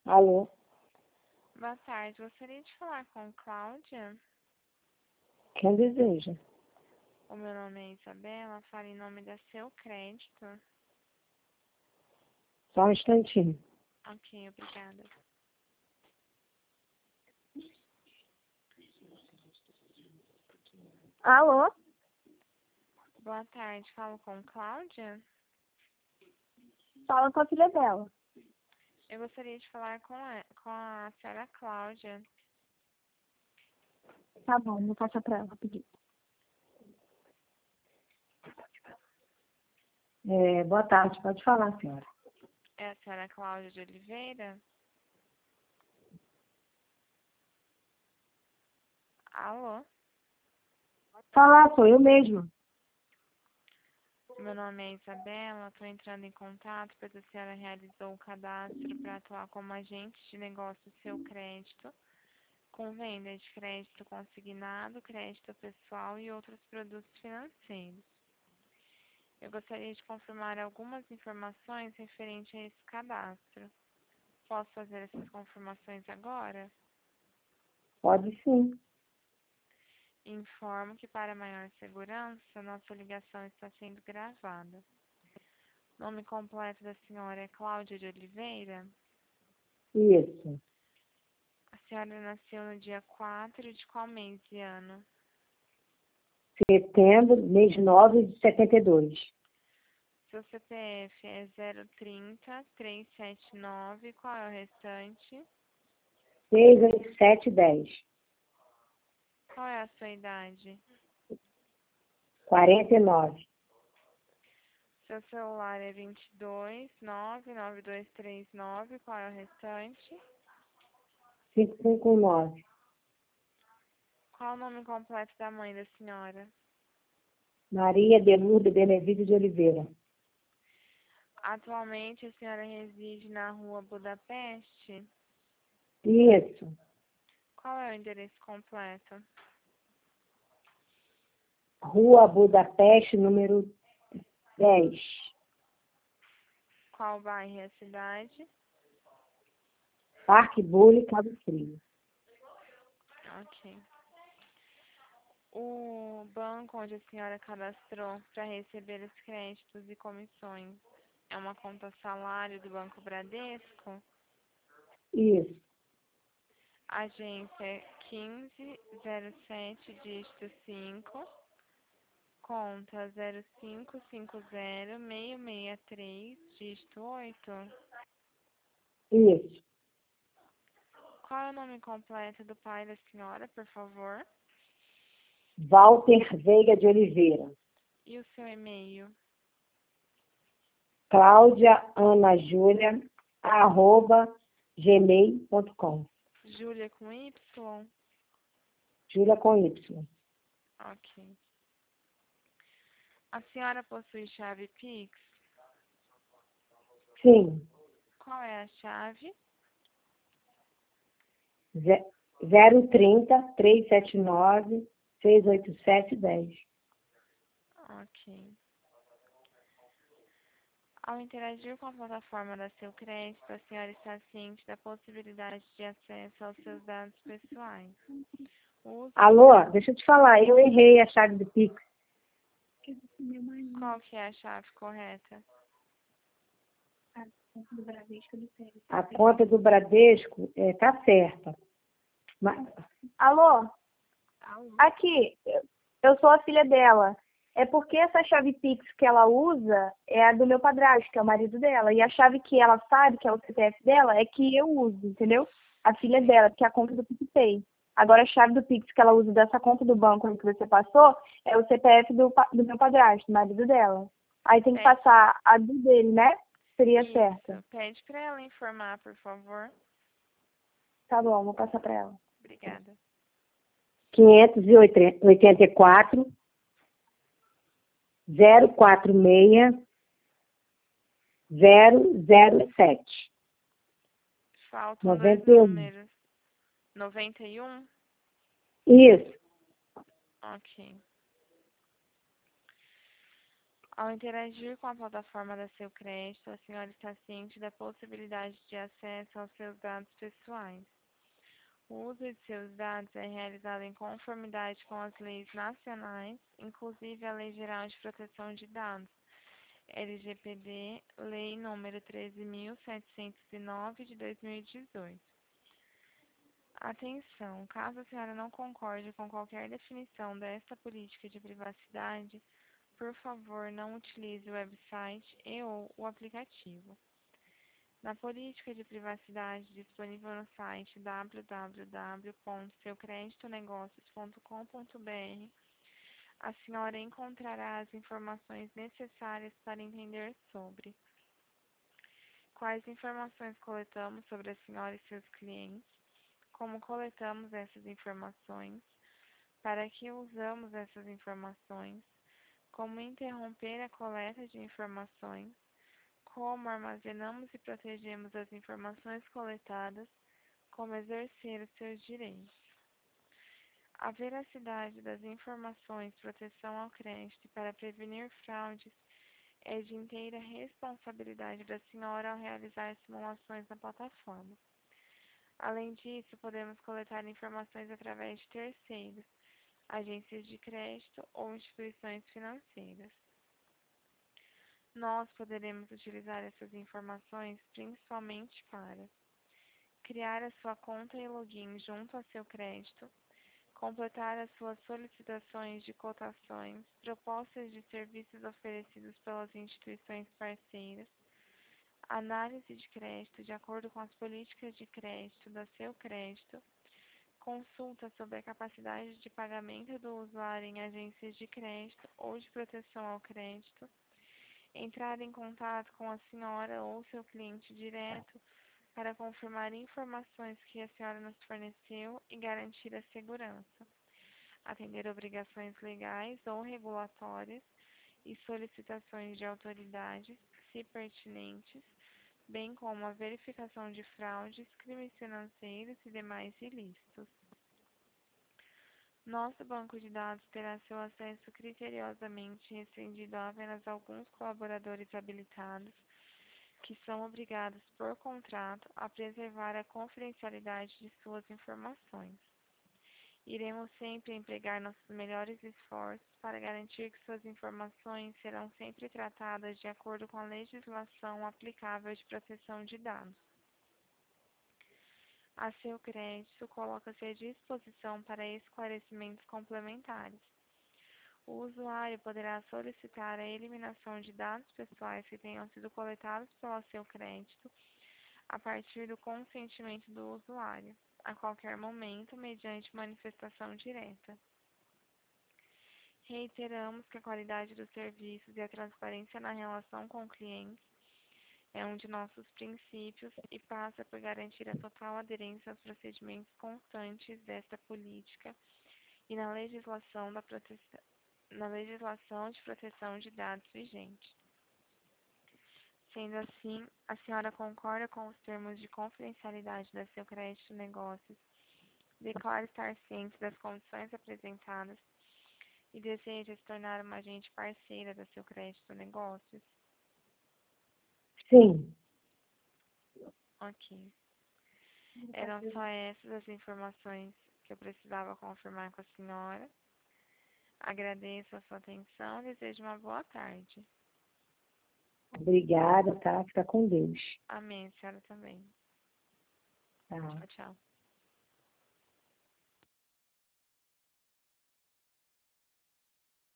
Alô? Boa tarde, gostaria de falar com Cláudia. Quem deseja? O meu nome é Isabela, falo em nome da Seu Crédito. Só um instantinho. Ok, obrigada. Alô? Boa tarde, falo com Cláudia. Fala com a filha dela. Eu gostaria de falar com a senhora Cláudia. Tá bom, vou passar pra ela rapidinho. Boa tarde, pode falar, senhora. É a senhora Cláudia de Oliveira? Alô? Falar, sou eu mesmo. Meu nome é Isabela, estou entrando em contato porque a senhora realizou o cadastro para atuar como agente de negócio Seu Crédito, com venda de crédito consignado, crédito pessoal e outros produtos financeiros. Eu gostaria de confirmar algumas informações referentes a esse cadastro. Posso fazer essas confirmações agora? Pode sim. Informo que, para maior segurança, nossa ligação está sendo gravada. Nome completo da senhora é Cláudia de Oliveira? Isso. A senhora nasceu no dia 4 de qual mês e ano? Setembro, mês 9 de 72. Seu CPF é 030-379, qual é o restante? 68710. Qual é a sua idade? 49. Seu celular é 22-99239, qual é o restante? 559. Qual o nome completo da mãe da senhora? Maria de Lourdes Benevides de Oliveira. Atualmente a senhora reside na rua Budapeste? Isso. Qual é o endereço completo? Rua Budapeste, número 10. Qual bairro e a cidade? Parque Bulli, Cabo Frio. Ok. O banco onde a senhora cadastrou para receber os créditos e comissões é uma conta salário do Banco Bradesco? Isso. Agência 1507, dígito 5, conta 0550-663, dígito 8. Isso. Qual é o nome completo do pai da senhora, por favor? Walter Veiga de Oliveira. E o seu e-mail? claudiaanajúlia@gmail.com. Júlia com Y? Júlia com Y. Ok. A senhora possui chave Pix? Sim. Qual é a chave? 030-379-68710. Ok. Ao interagir com a plataforma da Seu Crédito, a senhora está ciente da possibilidade de acesso aos seus dados pessoais. O uso Alô, deixa eu te falar, eu errei a chave do Pix. Qual que é a chave correta? A conta do Bradesco tá certa. Mas, Alô? Alô? Aqui, eu sou a filha dela. É porque essa chave Pix que ela usa é a do meu padrasto, que é o marido dela. E a chave que ela sabe, que é o CPF dela, é que eu uso, entendeu? A filha dela, que é a conta do PicPay. Agora a chave do Pix que ela usa dessa conta do banco que você passou é o CPF do meu padrasto, marido dela. Aí tem que passar a do dele, né? Seria certa. Isso. Pede para ela informar, por favor. Tá bom, vou passar pra ela. Obrigada. 584 046 007. Faltam 2 91. números. 91? Isso. Ok. Ao interagir com a plataforma da Seu Crédito, a senhora está ciente da possibilidade de acesso aos seus dados pessoais. O uso de seus dados é realizado em conformidade com as leis nacionais, inclusive a Lei Geral de Proteção de Dados, LGPD, Lei nº 13.709 de 2018. Atenção, caso a senhora não concorde com qualquer definição desta política de privacidade, por favor, não utilize o website e/ou o aplicativo. Na política de privacidade disponível no site www.seucreditonegocios.com.br, a senhora encontrará as informações necessárias para entender sobre quais informações coletamos sobre a senhora e seus clientes, como coletamos essas informações, para que usamos essas informações, como interromper a coleta de informações, como armazenamos e protegemos as informações coletadas, como exercer os seus direitos. A veracidade das informações, proteção ao crédito e para prevenir fraudes é de inteira responsabilidade da senhora ao realizar simulações na plataforma. Além disso, podemos coletar informações através de terceiros, agências de crédito ou instituições financeiras. Nós poderemos utilizar essas informações principalmente para criar a sua conta e login junto ao Seu Crédito, completar as suas solicitações de cotações, propostas de serviços oferecidos pelas instituições parceiras, análise de crédito de acordo com as políticas de crédito da Seu Crédito, consulta sobre a capacidade de pagamento do usuário em agências de crédito ou de proteção ao crédito, entrar em contato com a senhora ou seu cliente direto para confirmar informações que a senhora nos forneceu e garantir a segurança, atender obrigações legais ou regulatórias e solicitações de autoridades, se pertinentes, bem como a verificação de fraudes, crimes financeiros e demais ilícitos. Nosso banco de dados terá seu acesso criteriosamente restringido a apenas alguns colaboradores habilitados, que são obrigados por contrato a preservar a confidencialidade de suas informações. Iremos sempre empregar nossos melhores esforços para garantir que suas informações serão sempre tratadas de acordo com a legislação aplicável de proteção de dados. A Seu Crédito coloca-se à disposição para esclarecimentos complementares. O usuário poderá solicitar a eliminação de dados pessoais que tenham sido coletados pelo Seu Crédito a partir do consentimento do usuário, a qualquer momento, mediante manifestação direta. Reiteramos que a qualidade dos serviços e a transparência na relação com clientes é um de nossos princípios e passa por garantir a total aderência aos procedimentos constantes desta política e na legislação de proteção de dados vigente. Sendo assim, a senhora concorda com os termos de confidencialidade da Seu Crédito Negócios, declara estar ciente das condições apresentadas e deseja se tornar uma agente parceira da Seu Crédito Negócios? Sim. Ok. Eram só essas as informações que eu precisava confirmar com a senhora. Agradeço a sua atenção e desejo uma boa tarde. Obrigada, tá? Fica com Deus. Amém, senhora também. Tá. Tchau, tchau.